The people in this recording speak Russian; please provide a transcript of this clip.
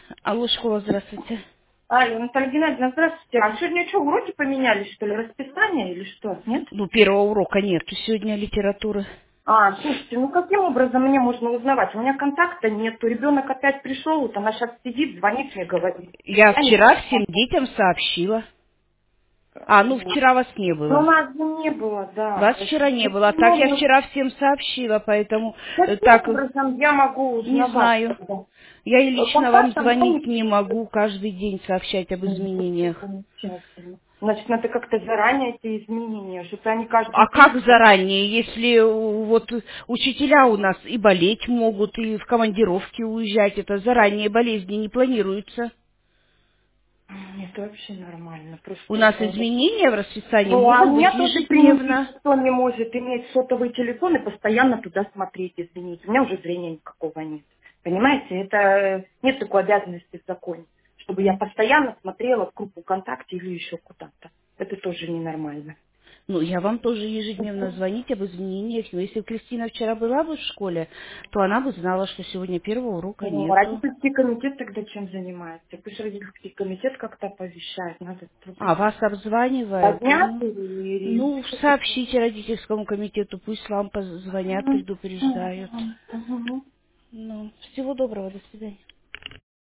Алло, школа, здравствуйте. Алло, Наталья Геннадьевна, здравствуйте. А сегодня что, уроки поменяли, что ли, расписание или что? Нет? Ну, первого урока нету сегодня литературы. А, слушайте, ну каким образом мне можно узнавать? У меня контакта нету, ребенок опять пришел, вот она сейчас сидит, звонит мне, говорит. Я Я не вчера всем знаю. детям сообщила. А, ну, Вот. вчера вас не Ну, у было. нас же не было, да. Вас вчера не было. А так я Почему? вчера всем сообщила, поэтому Каким так, образом я могу не узнавать знаю. тогда? Я и лично вам Контактом звонить помните? не могу, каждый день сообщать об изменениях. Замечательно. Значит, надо как-то заранее эти изменения, что-то они каждый А как день. заранее, если вот учителя у нас и болеть могут, и в командировке уезжать, это заранее болезни не планируются. Это вообще нормально. У Просто нас это... изменения в расписании Ну, а могут быть меня тоже принудить ежедневно. никто не может иметь сотовый телефон и постоянно туда смотреть, извините. У меня уже зрения никакого нет. Понимаете, это нет такой обязанности в законе, чтобы я постоянно смотрела в группу ВКонтакте или еще куда-то. Это тоже ненормально. Ну, я вам тоже ежедневно звонить об изменениях. Но если бы Кристина вчера была бы в школе, то она бы знала, что сегодня первого урока Ну, нету. родительский комитет тогда чем занимается? Пусть родительский комитет как-то оповещает. Надо А трудно. вас обзванивает? Поднять или... Ну, сообщите родительскому комитету, пусть вам позвонят, Мгм. предупреждают. Мгм. Мгм. Ну, всего доброго, до свидания.